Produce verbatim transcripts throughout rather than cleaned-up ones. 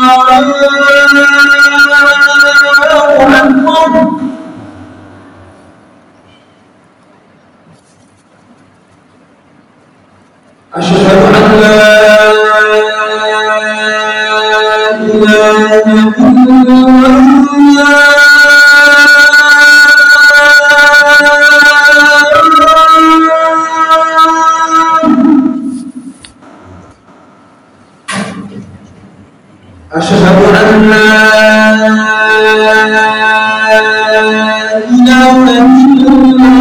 أشهد أن لا إله إلا الله أشهد أن لا إله إلا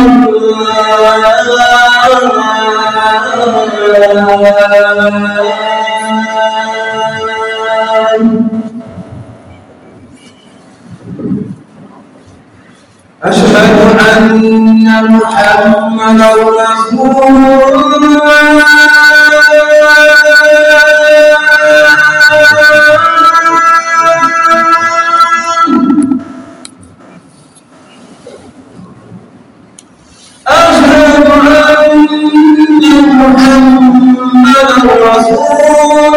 أشهد أن محمدا رسول الله أشهد أن محمدا رسول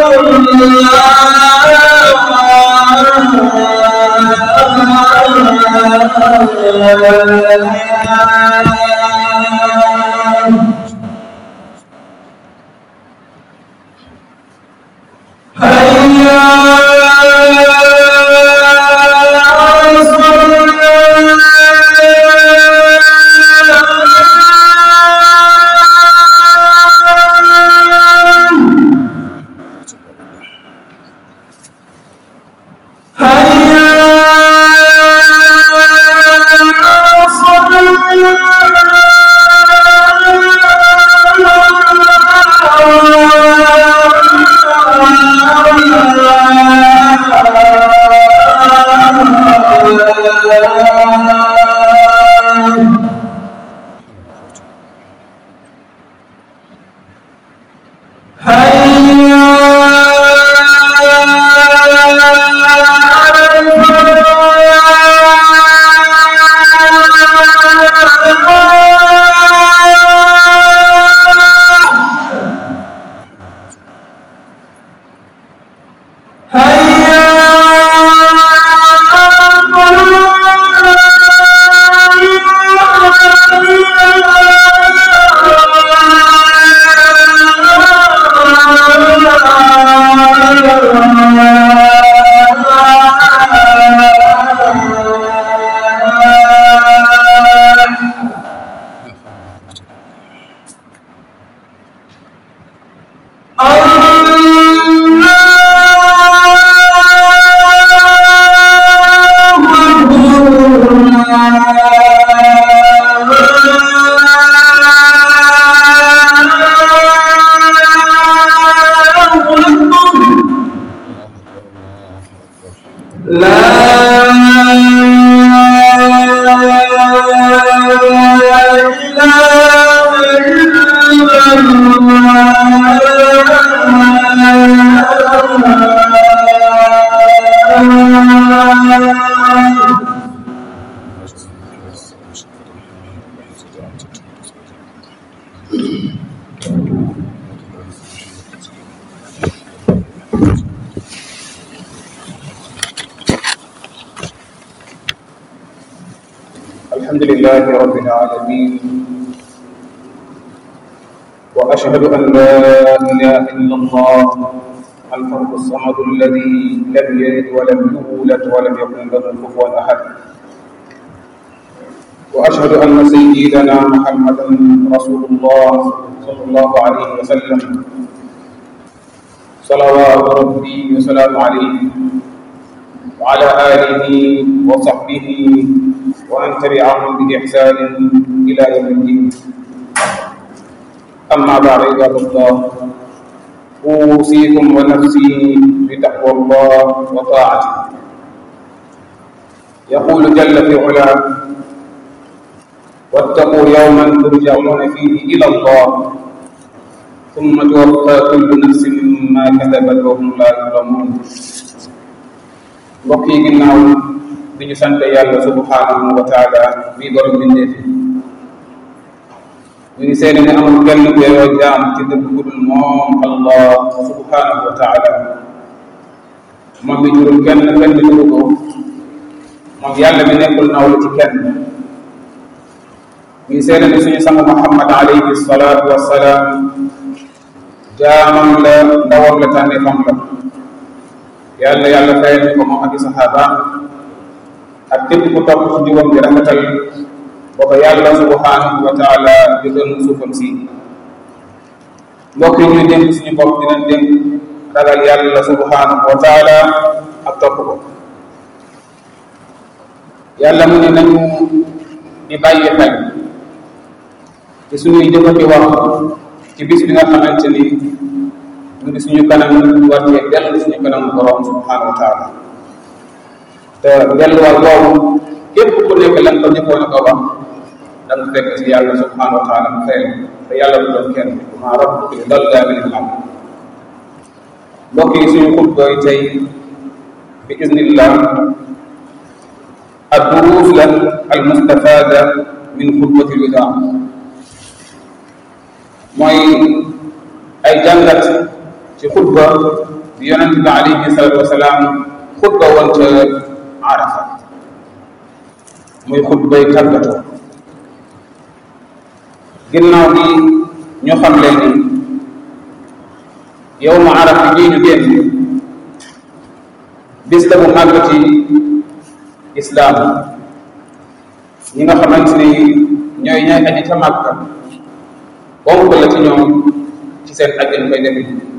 الحمد لله رب العالمين وأشهد أن لا إله إلا الله الفرد الصمد الذي لم يلد ولم يولد ولم يكن له كفوا أحد وأشهد أن سيدنا محمدا رسول الله صلى الله عليه وسلم صلوات ربي وسلام عليه وعلى آله وصحبه ومن تبعهم بإحسان إلى يوم الدين. أما بعد عباد الله أوصيكم ونفسي بتقوى الله وطاعته. يقول جل في علاه واتقوا يوما ترجعون فيه إلى الله ثم توفى كل نفس ما كسبت وهم لا يظلمون. mbokk yi ginnaaw bi ñu sant yàlla subhanahu wa taala bii borom bindee fi ñu ngi seede ne amul kenn ku yoo jaam ci dëgg ku dul moom allah subhanahu wa taala moom mi jurul kenn kenn juru ko moom yàlla mi nekkul nawlu ci kenn ñuy seede ni suñu sang Muhammad alayhi salaatu wassalaam jaamam la ndawam la tànneefam la yàlla yàlla fayal ñu ko moom ak i saxaabaam ak képp ku topp ci diwam bi rafetal ba ko yàlla subhanahu wa taala di doon suufam si mbokk yi ñuy dénk suñu bopp dinañ dénk ragal yàlla subhanahu wa taala ak topp ko yàlla mu ne nañu di bàyyi xel ci suñuy jëfati wax ci bis bi nga xamante ni mu ngi suñu kanam war cee dellu suñu kanam borom subhanahu wa taala te delluwaat boobu képp ku nekk lan ko jëkkoon a ko wax da nga fekk si yàlla subhanahu wa taala mu fay te yàlla du doon kenn maa rabbuka bi dallaamin lil abid mbokk yi suñu xutba yi tey bi iznillah ad-duruus la al-mustafaada min xutbatil wadaa mooy ay jàngat ci xutba bi yonent bi alayhi salaatu wasalaam xutba woon ca Arafa muy xutbay tàggatoo ginnaaw bi ñu xam leen ni yow ma Arafa bii ñu génn bis la bu màgg ci islaam ñi nga xamante ni ñooy ñooy aji ca Màkka bonk la ci ñoom ci seen aj dañ koy def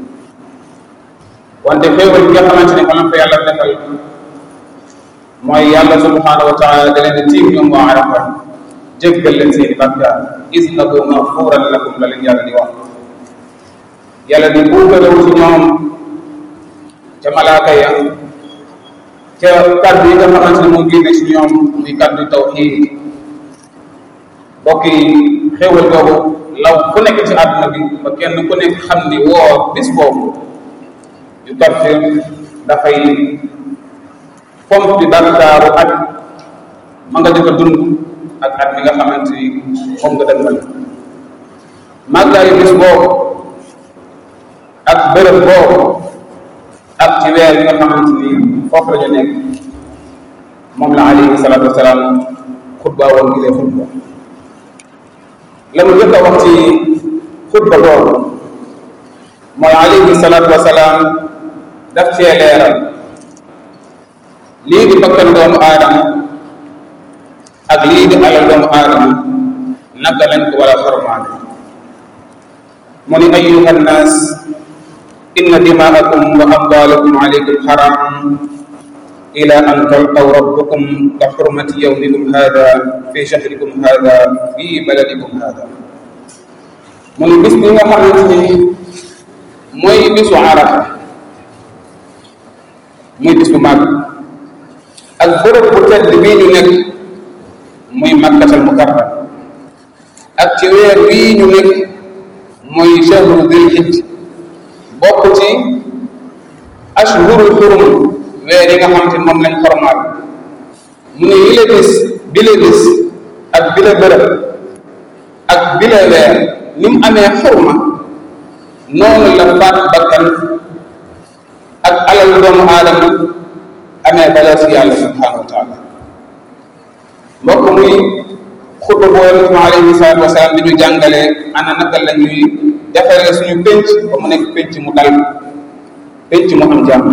wante xéewal bi nga xamante ni xaman ko yàlla defal mooy yàlla subhanahu wa taala da leen tiim ñoom waa Arafa jéggal leen seeni bàkkaar isnabu maghfuran lakum la leen yàlla di wax yàlla di buugarewu ci ñoom ca malaaka ya ca kàddu yi nga xamante ne moo génne ci ñoom muy kàddu tawxiid mbokk yi xéewal boobu law ku nekk ci àdduna bi ba kenn ku nekk xam ni woor bis boobu yu kaffir dafay pomp bi bàkkaaru at ma nga jëkk a dund ak at mi nga xamante ni moom nga dëgmal màggaayu bis boobu ak bërëb boobu ak ci weer yi nga xamante ni foofu la ñu nekk moom la alayhi salaatu wasalaam xutba woon gi lee xutba la mu jëkk a wax ci xutba boobu mooy alayhi salaatu wasalaam daf cee leeral lii di bakkan doomu aadama ak lii di alal doomu aadama naka lañ ko war a xormaale mu ni ayyuha nnaas inna dimaakum wa amwaalakum alaykum haram ila an talqaw rabbakum ka xurmati yawmikum hada fi shahrikum hada fi baladikum hada mu ni bis bi nga xamante ni mooy bisu Arafa muy bis bu màgg ak bërëb bu tedd bii ñu nekk muy Makkatal Mukarram ak ci weer bii ñu nekk muy shahru dil hijja bokk ci ashhurul xurum weer yi nga xam te moom lañ xormaal mu ne yile bis bile bis ak bile bërëb ak bile weer ni mu amee xurma noonu la faat bakkan ak alal doomu aadama amee valeur ci yàlla subhanahu wa taala mbokk muy xutba boo yonent bi alayhi salaatu wasalaam di ñu jàngalee ana naka la ñuy defaree suñu pénc ba mu nekk pénc mu dal pénc mu am jàmm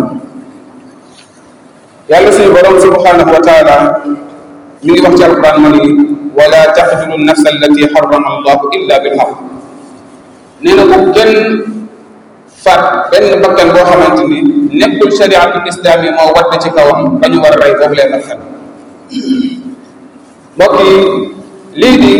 yàlla suñu borom subhanahu wa taala mi ngi wax ci alquran ma ni wala taqtulu nafsa allati harrama allahu illa bilhaq nee na bu kenn faat benn bakkan boo xamante ni nekkul shariatul islam yi moo wadd ci kawam ba ñu war a rey boobu leen bakkan mbokk yi lii di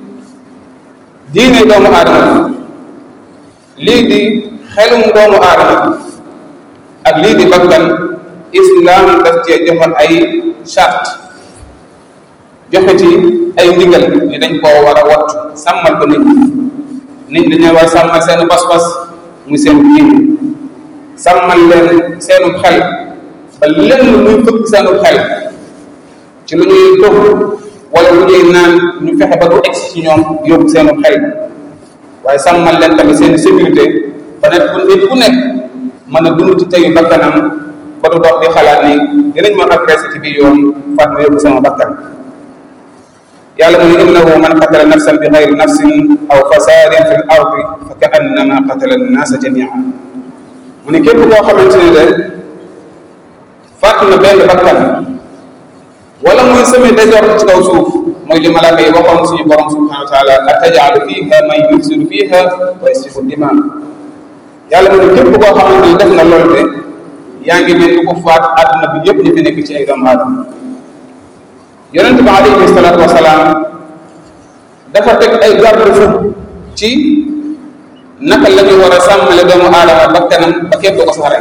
diine doomu aadama lii di xelum doomu aadama ak lii di bakkan islam daf cee joxe ay charte joxe ci ay ndigal ni dañ koo war a wattu sàmmal ko nit ñi nit ñi dañoo war a sàmmal seen pas-pas muy seen diine sàmmal leen seenu xel ba lenn muy fëkk seenu xel ci lu ñuy togg wala lu ñuy naan ñu fexe ba du egsi ci ñoom yóbbu seenu xel waaye sàmmal leen tamit seen sécurité ba nekk nit ku nekk mën a dund ci teyu bakkanam ba du du dox di xalaat ni dinañ ma agressé ci biir yoon faat ma yóbbu sama bakkan yàlla mu ne innahu man qatala nafsan bi xayri nafsin aw fasadin fi l ardi fa ka annama qatala annaasa jamian mu ne képp koo xamante ne de faat na benn bakkan wala muy semi désordre ci kaw suuf mooy li malaaka yi waxoon suñu borom subhanahu wa taala atajalu fiha man yufsidu fiha wa yasfiku dima yàlla mu ne képp koo xamante ne def na loolu de yaa ngi mel ni ko faat àdduna bi yëpp ñu fi nekk ci ay doomu aadama yonente bi alayhi salaatu wasalaam dafa teg ay garde-fou ci naka la ñu war a sàmmale doomu aadama bakkanam ba képp ko sax rey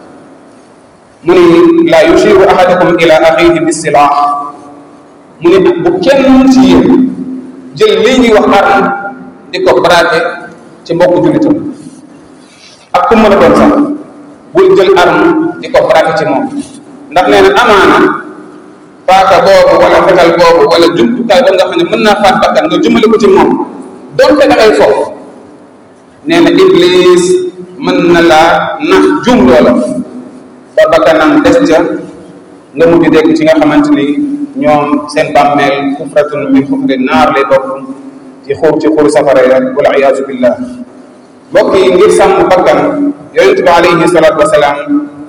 mu ni laa yushiru ahadakum ila axihi bisilah mu ni bu kenn ci yéen jël lii ñuy wax arme di ko braqué ci mbokku jullitam ak ku mën a doon sax bul jël arme di ko braqué ci moom ndax nee na amaana paaka boobu wala fetal boobu wala jumtukaay ba nga xam ne mën naa faat bakkan nga jumale ko ci moom donte da ay foofu nee na iblis mën na laa nax jum loola ba bakkanam des ca nga mujj dégg ci nga xamante ni ñoom seen bàmmeel xufratun min xufri naar lay bokk ci xuur ci xuur safara ya wal iyaazu billah mbokk yi ngir sàmm bakkan yonente bi alayhi salaatu wasalaam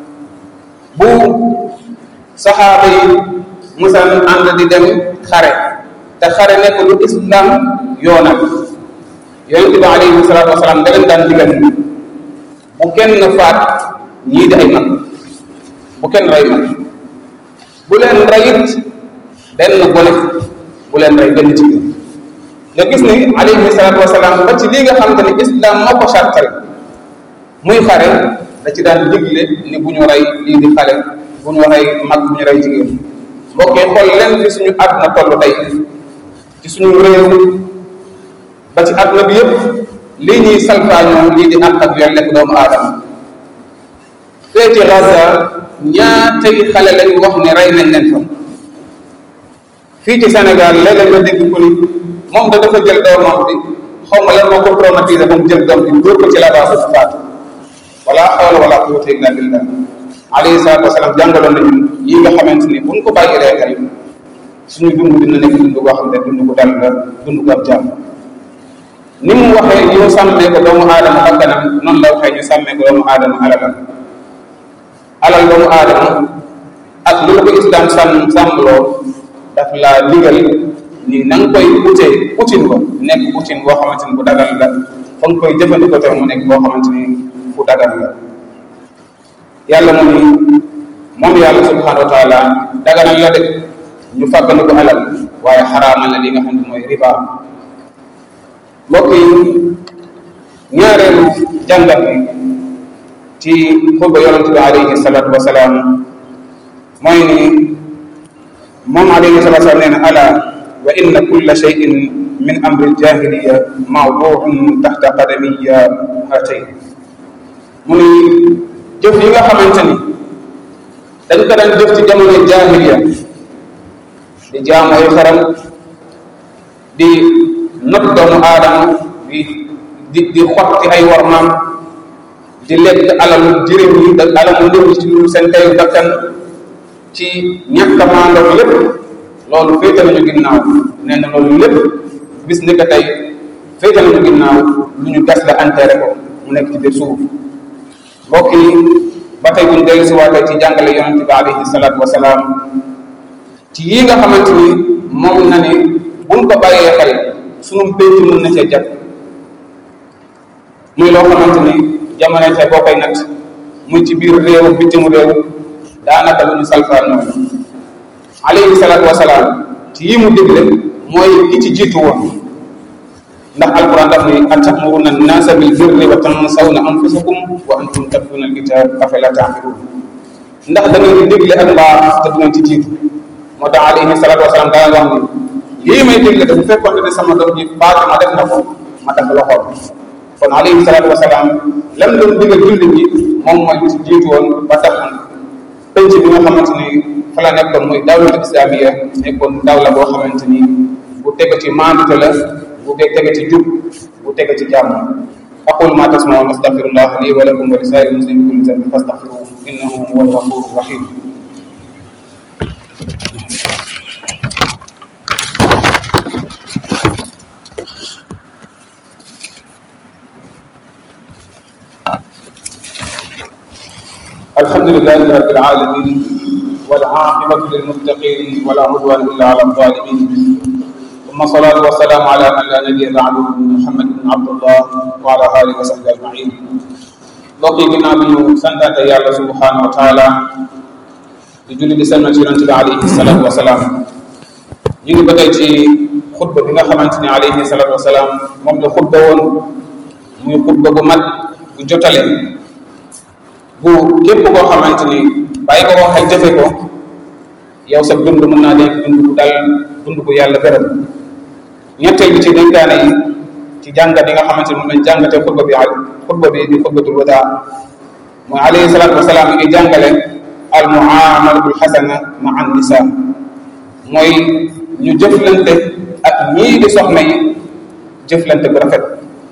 bu saxaaba yi musaan ànd di dem xare te xare nekk lu islam yoonal yonente bi alayhi salaatu wasalaam da leen daan digal bu kenn faat ñii di ay mag bu kenn rey mag bu leen reyit benn gone bu leen rey benn jigéen nga gis ni alayhi salaatu wasalaam ba ci lii nga xam te ne islam moo ko chartale muy xare da ci daan digle ni bu ñu rey lii di xale bu ñu rey mag bu ñu rey jigéen mbokk yi xool leen fi suñu àdduna toll tey ci suñu réew ba ci àdduna bi yëpp lii ñuy salfaañoo lii di àq ak yelleef doomu aadama fee ci Gaza ñaatay xale lañ wax ne rey nañ leen fa fii ci Sénégal léeg-léeg nga dégg ko ni moom da dafa jël doomam bi xaw ma lan moo ko traumatisé ba mu jël doom bi dóor ko ci la base bu faatu wala xawla wala quwwata illa billah alayhi salaatu wasalaam jàngaloon nañu yi nga xamante ni buñ ko bàyyi xel suñu dund dina nekk dund boo xam ne dund ko dal la dund ko am jàmm ni mu waxee ñu sàmmee ko doomu aadama bakkanam noonu la waxee ñu sàmmee ko doomu aadama alalam alal doomu aadama ak lu la ko islam sàmm sàmmloo daf laa digal ni na nga koy utee utin ko nekk utin boo xamante ni bu dagal la fa nga koy jëfandikoo te mu nekk boo xamante ni bu dagal la yàlla mu ni moom yàlla subhanahu wa taala daganal la de ñu fàggani ko alal waaye xaraamal na li nga xam ne mooy riba mbokk yi ñaareelu jàngat bi ci xutba yonente bi alayhi salatu wasalaam mooy ni moom alayhi salatu wasalaam nee na ala wa inna kulla shay'in min amri aljahiliya mawduun taxta qadamiya hatayn mu ni jëf yi nga xamante ni dañ ko daan jëf ci jamono jahiliya di jaamu ay xaram di not doomu aadama di di di xotti ay warmaam di lekk alalu jëriñ yi da alalu ndóor ci lu seen kayu bakkan ci ñàkk a maandoo lépp loolu féete nañu ginnaaw nee na loolu lépp bis ni ko tey féete nañu ginnaaw lu ñu gas la enterré ko mu nekk ci biir suuf mbokk yi ba tey buñ dellu si waatee ci jàngale yonente bi alayhi salaatu wasalaam ci yii nga xamante ni moom na ni buñ ko bàyyee xel sunu pénc mën na cee jàpp muy loo xamante ni jamono tey boo koy nag muy ci biir réew bitim réew daanaka lu ñu salfaan noonu alayhi salaatu wasalaam ci yi mu digle mooy ki ci jiitu woon ndax alquran daf ni atamuruna annasa bil birri wa tansawna anfusakum wa antum tatluna alkitab afala ta'qilun ndax da ngeen di digle ak mbaax te du ngeen ci jiitu moo tax alayhi salaatu wasalaam daa wax ni lii may digle de bu fekkoon ne sama doom ji Fatima def na ko ma def loxoom kon alayhi salaatu wasalaam lam doon digal jullit ñi moom mooy ci jiitu woon ba tax penc bi nga xamante ni fa la nekkoon mooy dawlatu islamiya nekkoon dawla boo xamante ni bu teg ci maandute la bu teg ci jub bu teg ci jàmm aqulu ma tasma'un astaghfirullah li wa lakum wa li sa'iril muslimin min kulli dhanbin fastaghfiruhu إنه هو الغفور الرحيم. الحمد لله رب العالمين والعاقبة للمتقين ولا عدوان إلا على الظالمين ثم الصلاة والسلام على من لا نبي بعده محمد بن عبد الله وعلى آله وصحبه أجمعين. mbokk yi ginnaaw bi ñu santaate yàlla subhanahu wa taala di julli di salmal ci yonente bi alayhi salatu wasalaam ñu ngi ba tey ci xutba bi nga xamante ni alayhi salatu wasalaam moom la xutba woon muy xutba bu mat bu jotale bu képp koo xamante ni bàyyi ko waxal jëfe ko yow sa dund mën naa nekk dund bu dal dund bu yàlla gërëm. ñetteel bi ci dénkaane yi ci jàngat yi nga xamante ni moom lañ jàngatee xutba bi xutba bi di xutbatul wadaa mooy alayhi salaatu wasalaam mi ngi jàngale al muamalatul xasana ma an nisa mooy ñu jëflante ak ñii di soxna yi jëflante bu rafet.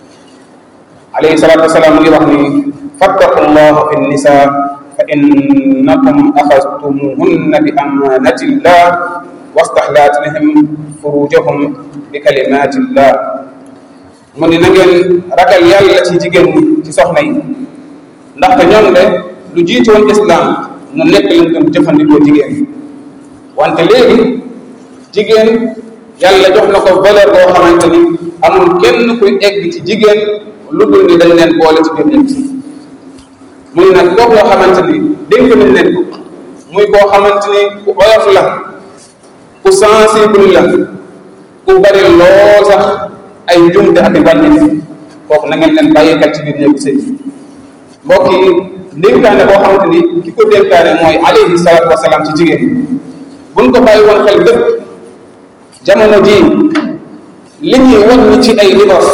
alayhi salaatu wasalaam mi ngi wax ni fattaqu llaha fi nisa fa innakum axastumuhunna bi amanati llah wastaxlaatihim furujahum bi kalimati llah. mu ni na ngeen ragal yàlla ci jigéen ñi ci soxna yi ndaxte ñoom de lu jiitu woon islam nu nekk lañ doon jëfandikoo jigéen wante léegi jigéen yàlla jox na ko valeur boo xamante ni amul kenn kuy egg ci jigéen lu dul ni dañ leen boole ci biir nekk si muy nag kooku loo xamante ni dénk nañ leen ko muy koo xamante ni ku oyof la ku sensible la ku bari lool sax ay njumte ak i wàññi kooku na ngeen leen bàyyi xel ci biir néegu sëy mbokk yi dénkaane boo xamante ni ki ko dénkaane mooy alayhi salaatu wasalaam ci jigéen buñ ko bàyyi woon xel dëpp jamono jii li ñuy wàññi ci ay divorce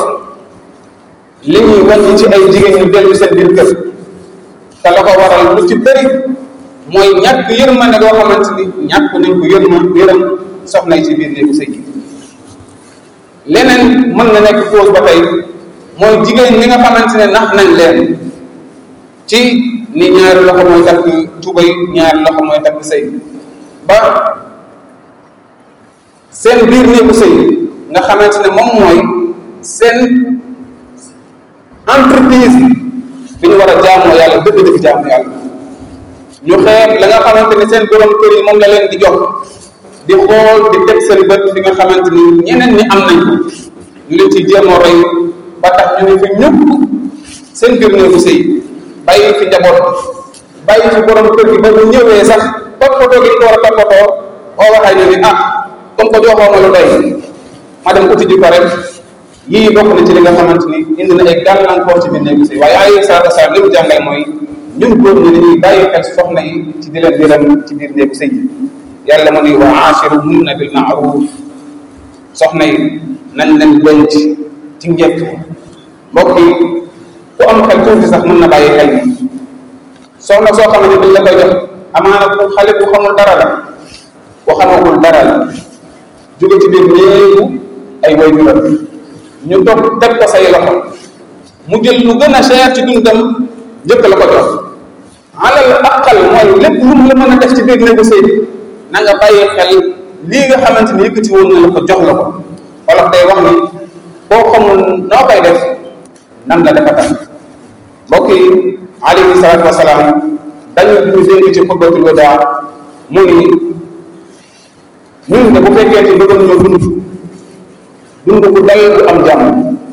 li ñuy wàññi ci ay jigéen ñu dellu seen biir kër te la ko waral lu ci bëri mooy ñàkk yërmande boo xamante ni ñàkk nañ ko yërma yërëm soxna yi ci biir néegu sëy leneen mën na nekk cause ba tey mooy jigéen ñi nga xamante ne nax nañ leen ci ni ñaari loxo mooy takk tubay ñaari loxo mooy takk sëy ba seen biir néegu sëy nga xamante ne moom mooy seen entreprise bi ñu war a jaamoo yàlla dëgg-dëgg jaamu yàlla ñu xeeb la nga xamante ne seen borom kër yi moom la leen di jox di xool di teg seen bët fi nga xamante ni ñeneen ñi am nañ ko ñu leen ci jéem a roy ba tax ñu ne fi ñëpp seen biir néegu sëy bàyyi fi njaboot bàyyi fi borom kër gi ba bu ñëwee sax toppatoo gi ko war a toppatoo boo waxee ñu ni ah comme que joxoo ma lu doy ma dem uti ji ko rek yii bokk na ci li nga xamante ni indi na ay gàllankoor ci biir néegu sëy waaye alayhi salaatu wasalaam li mu jàngale mooy ñun góor ñi dañuy bàyyi xel soxna yi ci di leen yërëm ci biir néegu sëy yàlla mu ni wa aashiruhunna bil ma'ruf soxna yi nañ leen denc ci njëkk mbokk yi ku am xel tuuti sax mën na bàyyi xel ni soxna soo xam ne dañ la koy jox amaana ku xale bu xamul dara la ku xamagul dara la jóge ci biir néegu ay waajuram ñu toog teg ko say loxo mu jël lu gën a cher ci dundam njëkk la ko jox alal aqal mooy lépp lu mu la mën a def ci biir néegu sëy na nga bàyyi xel lii nga xamante ni yëkkati woon na la ko jox la ko wolof day wax ni boo xamul noo koy def nan la defa tax mbokk yi alayhi salaatu wasalaam dañu ñu dénk ci xutbatul wadaa mu ni ñun de bu fekkee ci bëggoon ñoo dund dund bu dal bu am jàmm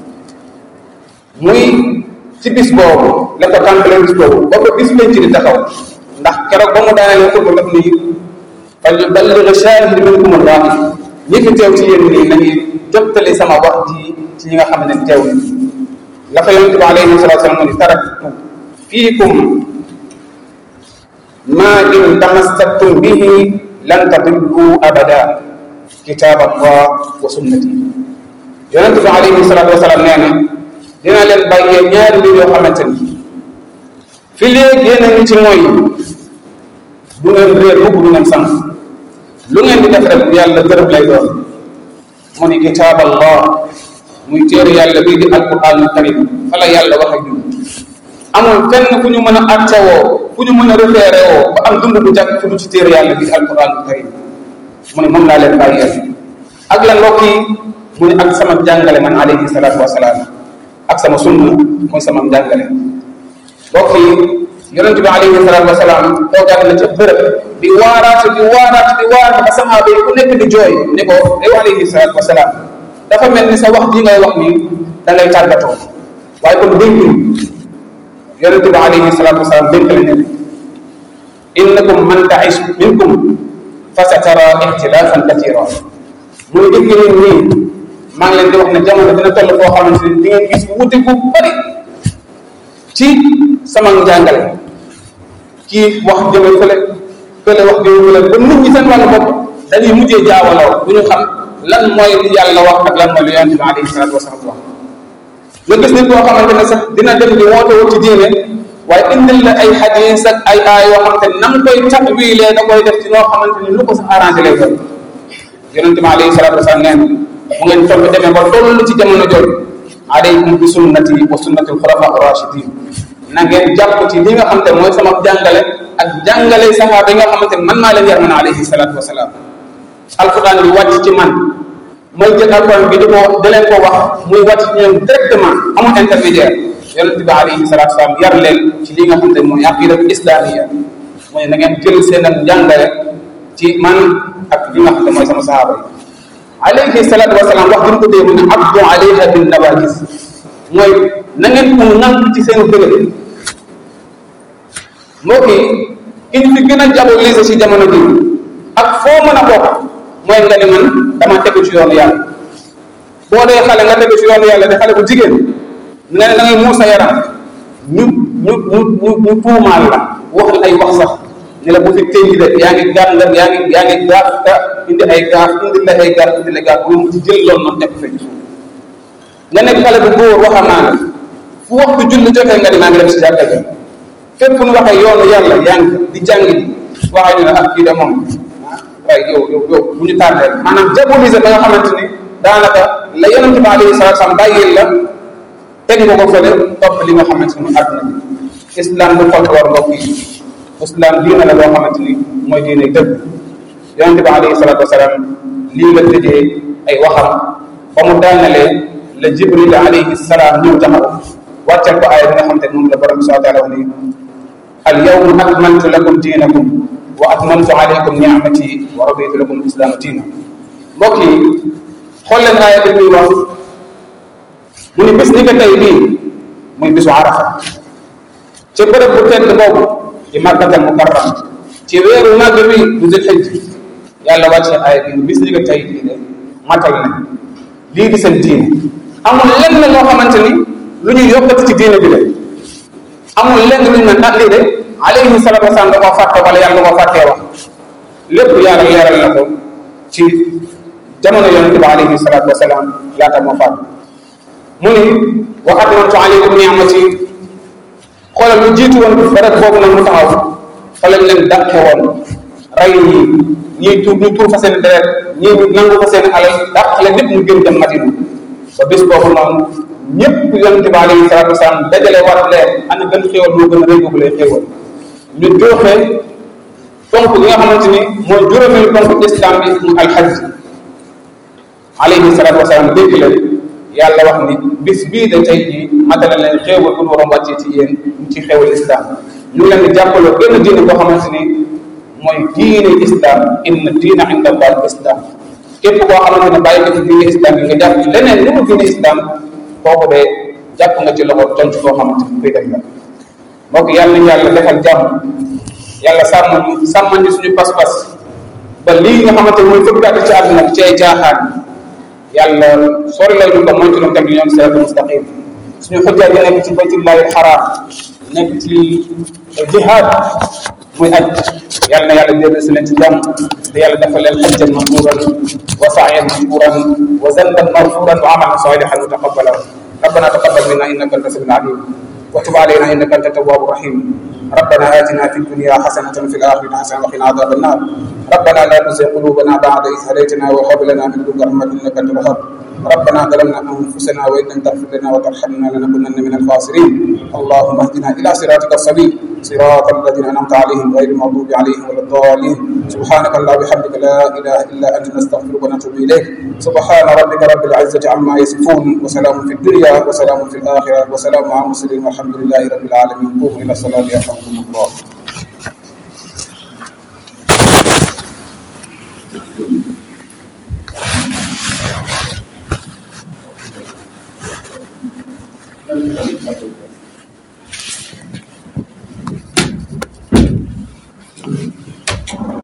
muy ci bis boobu la ko tàmbalee bis boobu ba ko bis lañ ci di taxaw ndax keroog ba mu daanee xutba daf ni falyuballigh shaahidu minkum al-ghaa'ib ñi fi teew ci yéen nii nañuy jottali sama wax ji ci ñi nga xam ne teew la fa yonent bi alayhi salaatu wa salaam mu ni taraktu fiikum maa in tamassaktum bihi lan tadillu abada kitaab Allah wa sunnati yonent bi alayhi salaatu wa salaam nee na dina leen bàyyee ñaari mbir yoo xamante ni fi léegi yéen a ngi ci mooy du ngeen réer mukk du ngeen sànq lu ngeen di def rek yàlla gërëm lay doon mu ni kitaab Allah muy téere yàlla bii di alquran karim fa la yàlla wax ak ñun amul kenn ku ñu mën a attewoo ku ñu mën a référé woo ba am dund bu jàkk fu ci téere yàlla bi alquran karim mu ne mën naa leen bàyyeel ak lan mbokk yi mu ne ak sama jàngale man alayhi salaatu wasalaam ak sama sunna mooy sama jàngale mbokk yi yonente bi alayhi salaatu wasalaam toogaat na ca bërëb di waaraat di waaraat di waaraat ba saxaaba yi ku nekk di jooy ni ko yow alayhi salaatu wasalaam dafa mel ni sa wax ji ngay wax ni da ngay tàggatoo waaye kon dégg yonente bi alayhi salaatu wasalaam dénk la ne innakum man taish minkum fa satara ixtilaafan katira muy dégg nit ñi maa ngi leen di wax ne jamono dina toll foo xamante ni di ngeen gis wuute bu bari ci sama njàngale kii wax jëme fële fële wax jëme fële ba nit ñi seen wàllu bopp dañuy mujjee jaawaloo bu ñu xam lan mooy li yàlla wax ak lan mooy li yonente bi alayhi salaatu wasalaam wax nga gis nit boo xamante ne sax dina dem di woote woo ci diine waaye indil la ay xadis ak ay aay yoo xamante ne na mu koy tatwiilee da koy def ci noo xamante ni lu ko sax arrangé lay doon yonente bi alayhi salaatu wasalaam nee mu ngeen topp demee ba toll ci jamono jooju alaykum bi sunnati wa sunnati alxulafa rachidin na ngeen jàpp ci li nga xamante ne mooy sama jàngale ak jàngale saxaaba yi nga xamante ne man maa leen yar man alayhi salaatu wasalaam alquran bi wàcc ci man mooy jël alquran bi di ko di leen ko wax muy wàcc ci ñoom directement amul intermédiaire yonente bi alayhi salaatu wasalaam yar leen ci li nga xamante ne mooy aqidatu islamiya mooy na ngeen jël seen ak jàngale ci man ak li nga xamante mooy sama saxaaba yi alayhi salaatu wasalaam wax dëgg ko dee mu ne abdu alayha bin nawajis mooy na ngeen ko nank ci seen dëgg moo ki ki ñu fi gën a diaboliser ci jamono ji ak foo mën a bokk mooy nga ni man dama tegu ci yoonu yàlla boo dee xale nga tegu ci yoonu yàlla de xale bu jigéen nga ne da ngay muusa yaram ñu ñu ñu ñu ñu tuumaal la wax ay wax sax ne la bu fi téye de yaa ngi gaaf nga yaa ngi yaa ngi gaaf ka indi ay gaaf indi la ay gaaf indi la gaaf bu mu ci jël loolu noonu teg fekk nga nekk xale bu góor waxam naa la fu waxtu julli jotee nga ni maa ngi dem si jàkka ji fépp fu ñu waxee yoonu yàlla yaa ngi di jàng ji waxee ñu ne ak kii de moom waaye yow yow yow bu ñu tardé maanaam diaboliser ba nga xamante ni daanaka la yonente bi alayhi salatu wasallam bàyyil la teg nga ko fële topp li nga xamante ni àdduna bi islam bu xol war mbokk yi islam diina la boo xamante ni mooy diine dëgg yonente bi alayhi salatu wasalam lii la tëjee ay waxam ba mu daanalee la jibril alayhi salaam ñëw taxaw wàccal ko aaya bi nga xamante ni moom la borom subhanahu wa taala wax ni al yawma akmaltu lakum diinakum wa atmamtu alaykum ni'mati wa raditu lakum islaama diina mbokk yi xool leen aaya bi muy wax mu ni bis ni ko tey bii muy bisu arafa ci bërëb bu tedd boobu di makkatal mukarram ci weeru màgg bi du dul xëj yàlla wàcce aaya bi bis ni ko tey bii de matal na lii di seen diine amul lenn loo xamante ni lu ñuy yokkati ci diine bi de amul lenn lu ñu naan ndax lii de alayhi salatu wasalaam da koo fàtte wala yàlla da koo fàttee wax lépp yàlla leeral na ko ci jamono yonente bi alayhi salatu wasalaam laata moo fàtte mu ni wa atmamtu alaykum ni'mati xoolal lu jiitu woon barab boobu nag mu taxaw fa lañ leen dàqe woon rey ñii ñii tuur ñu tuur fa seen deret ñii ñu nangu fa seen alal dàq leen ñëpp ñu gën dem Madina ba bés boobu noonu ñëpp yonente bi alayhi salatu wasalaam dajale waat leen ana gën xéewal moo gën a rëy boobu lay xéewal ñu joxe ponk li nga xamante ni mooy juróomeelu ponk islam bi mu alxaj alayhi salatu wasalaam dégg leen yàlla wax ni bis bii de tey jii matala leen xéewal bu ñu waroon wàccee ci yéen ñu ci xéewal islam ñu ngi leen di jàppaloo benn diine boo xamante ni mooy diine islam inna diina inda allah islam képp koo xamante ne bàyyi ko ci diine islam bi nga jàpp ci leneen lu mu diine islam kooku de jàpp nga ci loxo tonc koo xamante ni koy def la mbokk yàlla nañu yàlla defal jàmm yàlla sàmm ñu sàmmal ñu suñu pas-pas ba lii nga xamante ni mooy fëkkaate ci àdduna ci ay jaaxaan yàlla sori la ñu ko moytu ñu teg yoon siraatal mustaqim suñu xujjaat yi nekk ci baytullahi alxaraam nekk ci jihaad muy aj yàlla na yàlla jël si leen ci jàmm te yàlla defal leen xajjan mabruuran wa sa'yan mashkuuran wa zanban marfuuran wa amalan saalihan mutaqabbalan ربنا تقبل منا انك انت السميع العليم وتب علينا انك انت التواب الرحيم ربنا آتنا في الدنيا حسنة وفي الآخرة حسنة وقنا عذاب النار ربنا لا تزغ قلوبنا بعد إذ هديتنا وهب لنا من لدنك رحمة إنك أنت الوهاب ربنا ظلمنا أنفسنا وإن لم تغفر لنا وترحمنا لنكونن من الخاسرين اللهم اهدنا إلى صراطك السبيل صراط الذين أنعمت عليهم غير المغضوب عليهم ولا الضالين سبحانك اللهم وبحمدك لا إله إلا أنت نستغفرك ونتوب إليك سبحان ربك رب العزة عما يصفون وسلام في الدنيا وسلام في الآخرة وسلام على المرسلين والحمد لله رب العالمين قوموا إلى الصلاة يرحمكم الله. Thank you.